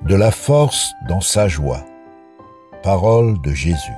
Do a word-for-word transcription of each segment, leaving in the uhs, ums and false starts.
De la force dans sa joie. Parole de Jésus.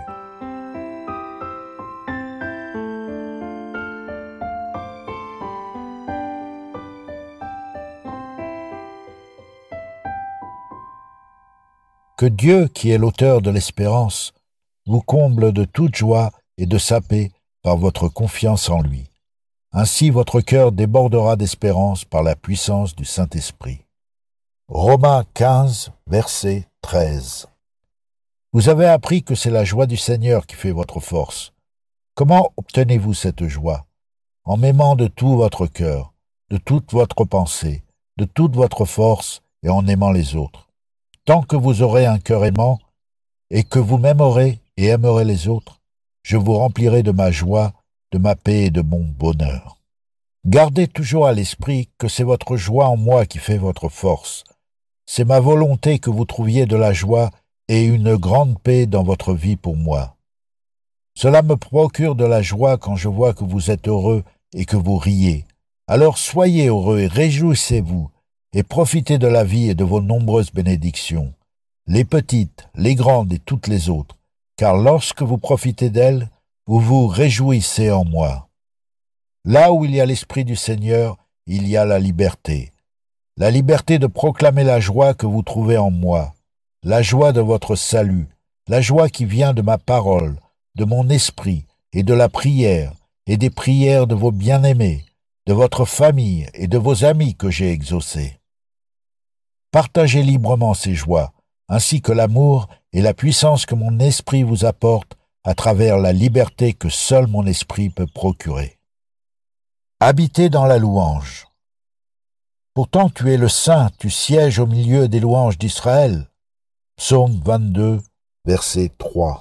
Que Dieu, qui est l'auteur de l'espérance, vous comble de toute joie et de sa paix par votre confiance en lui. Ainsi votre cœur débordera d'espérance par la puissance du Saint-Esprit. Romains quinze, verset treize. Vous avez appris que c'est la joie du Seigneur qui fait votre force. Comment obtenez-vous cette joie? En m'aimant de tout votre cœur, de toute votre pensée, de toute votre force et en aimant les autres. Tant que vous aurez un cœur aimant et que vous m'aimerez et aimerez les autres, je vous remplirai de ma joie, de ma paix et de mon bonheur. Gardez toujours à l'esprit que c'est votre joie en moi qui fait votre force. C'est ma volonté que vous trouviez de la joie et une grande paix dans votre vie pour moi. Cela me procure de la joie quand je vois que vous êtes heureux et que vous riez. Alors soyez heureux et réjouissez-vous et profitez de la vie et de vos nombreuses bénédictions, les petites, les grandes et toutes les autres, car lorsque vous profitez d'elles, vous vous réjouissez en moi. Là où il y a l'Esprit du Seigneur, il y a la liberté. La liberté de proclamer la joie que vous trouvez en moi, la joie de votre salut, la joie qui vient de ma parole, de mon esprit et de la prière et des prières de vos bien-aimés, de votre famille et de vos amis que j'ai exaucés. Partagez librement ces joies, ainsi que l'amour et la puissance que mon esprit vous apporte à travers la liberté que seul mon esprit peut procurer. Habitez dans la louange. Pourtant tu es le Saint, tu sièges au milieu des louanges d'Israël. Psaume vingt-deux, verset trois.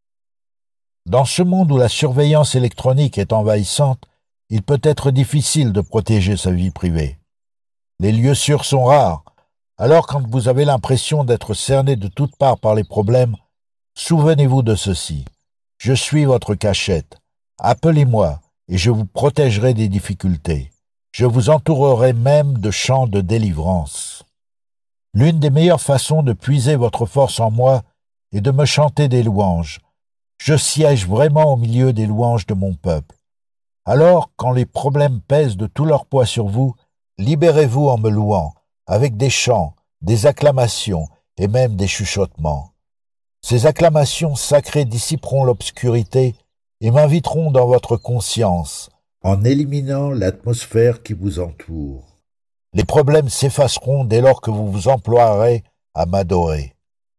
Dans ce monde où la surveillance électronique est envahissante, il peut être difficile de protéger sa vie privée. Les lieux sûrs sont rares, alors quand vous avez l'impression d'être cerné de toutes parts par les problèmes, souvenez-vous de ceci. Je suis votre cachette. Appelez-moi et je vous protégerai des difficultés. Je vous entourerai même de chants de délivrance. L'une des meilleures façons de puiser votre force en moi est de me chanter des louanges. Je siège vraiment au milieu des louanges de mon peuple. Alors, quand les problèmes pèsent de tout leur poids sur vous, libérez-vous en me louant, avec des chants, des acclamations et même des chuchotements. Ces acclamations sacrées dissiperont l'obscurité et m'inviteront dans votre conscience, en éliminant l'atmosphère qui vous entoure. Les problèmes s'effaceront dès lors que vous vous emploierez à m'adorer.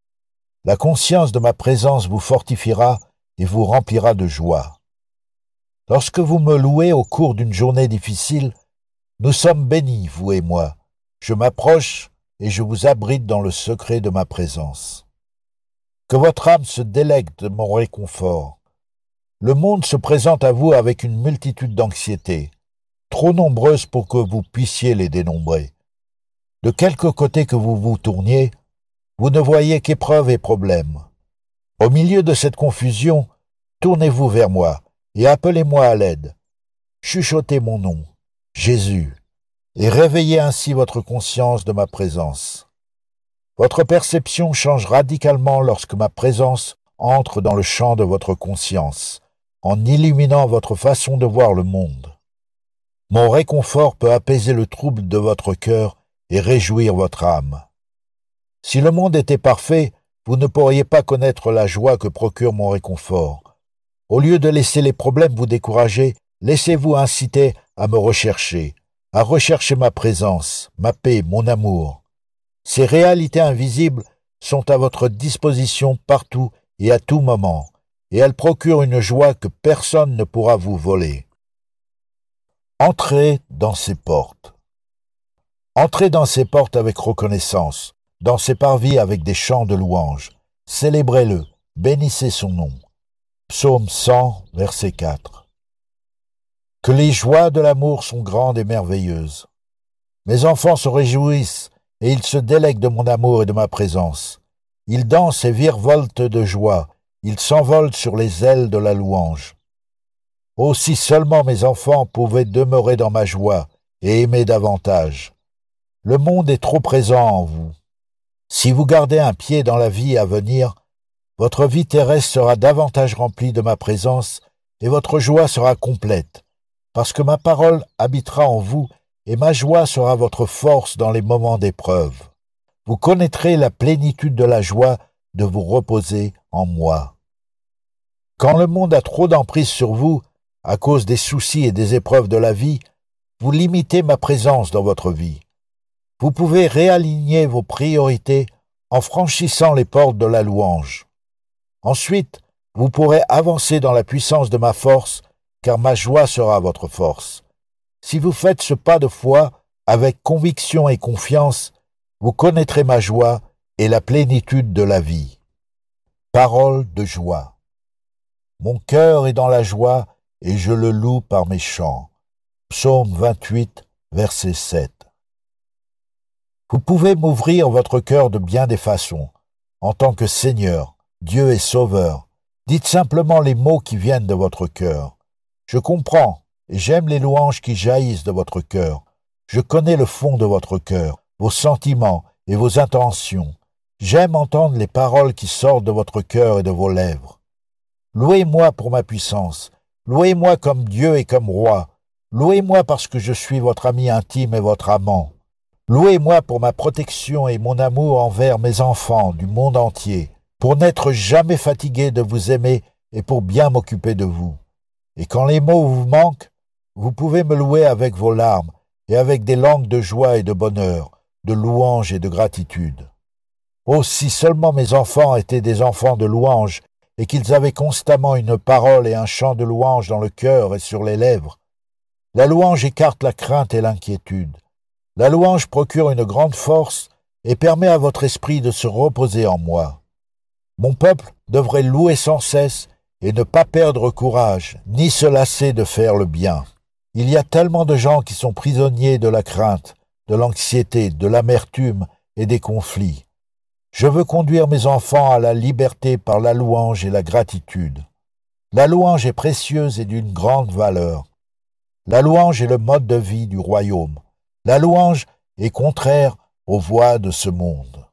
La conscience de ma présence vous fortifiera et vous remplira de joie. Lorsque vous me louez au cours d'une journée difficile, nous sommes bénis, vous et moi. Je m'approche et je vous abrite dans le secret de ma présence. Que votre âme se délecte de mon réconfort. Le monde se présente à vous avec une multitude d'anxiétés, trop nombreuses pour que vous puissiez les dénombrer. De quelque côté que vous vous tourniez, vous ne voyez qu'épreuves et problèmes. Au milieu de cette confusion, tournez-vous vers moi et appelez-moi à l'aide. Chuchotez mon nom, Jésus, et réveillez ainsi votre conscience de ma présence. Votre perception change radicalement lorsque ma présence entre dans le champ de votre conscience, en illuminant votre façon de voir le monde. Mon réconfort peut apaiser le trouble de votre cœur et réjouir votre âme. Si le monde était parfait, vous ne pourriez pas connaître la joie que procure mon réconfort. Au lieu de laisser les problèmes vous décourager, laissez-vous inciter à me rechercher, à rechercher ma présence, ma paix, mon amour. Ces réalités invisibles sont à votre disposition partout et à tout moment, et elles procurent une joie que personne ne pourra vous voler. Entrez dans ces portes. Entrez dans ces portes avec reconnaissance, dans ces parvis avec des chants de louange. Célébrez-le, bénissez son nom. Psaume cent, verset quatre. Que les joies de l'amour sont grandes et merveilleuses. Mes enfants se réjouissent et ils se délèguent de mon amour et de ma présence. Ils dansent et virevoltent de joie. Ils s'envolent sur les ailes de la louange. Oh, si seulement mes enfants pouvaient demeurer dans ma joie et aimer davantage. Le monde est trop présent en vous. Si vous gardez un pied dans la vie à venir, votre vie terrestre sera davantage remplie de ma présence et votre joie sera complète, parce que ma parole habitera en vous et ma joie sera votre force dans les moments d'épreuve. Vous connaîtrez la plénitude de la joie de vous reposer en moi. Quand le monde a trop d'emprise sur vous, à cause des soucis et des épreuves de la vie, vous limitez ma présence dans votre vie. Vous pouvez réaligner vos priorités en franchissant les portes de la louange. Ensuite, vous pourrez avancer dans la puissance de ma force, car ma joie sera votre force. Si vous faites ce pas de foi avec conviction et confiance, vous connaîtrez ma joie et la plénitude de la vie. Parole de joie. Mon cœur est dans la joie et je le loue par mes chants. Psaume vingt-huit, verset sept. Vous pouvez m'ouvrir votre cœur de bien des façons. En tant que Seigneur, Dieu et Sauveur, dites simplement les mots qui viennent de votre cœur. Je comprends et j'aime les louanges qui jaillissent de votre cœur. Je connais le fond de votre cœur, vos sentiments et vos intentions. J'aime entendre les paroles qui sortent de votre cœur et de vos lèvres. Louez-moi pour ma puissance. Louez-moi comme Dieu et comme roi. Louez-moi parce que je suis votre ami intime et votre amant. Louez-moi pour ma protection et mon amour envers mes enfants du monde entier, pour n'être jamais fatigué de vous aimer et pour bien m'occuper de vous. Et quand les mots vous manquent, vous pouvez me louer avec vos larmes et avec des langues de joie et de bonheur, de louange et de gratitude. Oh, si seulement mes enfants étaient des enfants de louange et qu'ils avaient constamment une parole et un chant de louange dans le cœur et sur les lèvres. La louange écarte la crainte et l'inquiétude. La louange procure une grande force et permet à votre esprit de se reposer en moi. Mon peuple devrait louer sans cesse et ne pas perdre courage, ni se lasser de faire le bien. Il y a tellement de gens qui sont prisonniers de la crainte, de l'anxiété, de l'amertume et des conflits. Je veux conduire mes enfants à la liberté par la louange et la gratitude. La louange est précieuse et d'une grande valeur. La louange est le mode de vie du royaume. La louange est contraire aux voies de ce monde.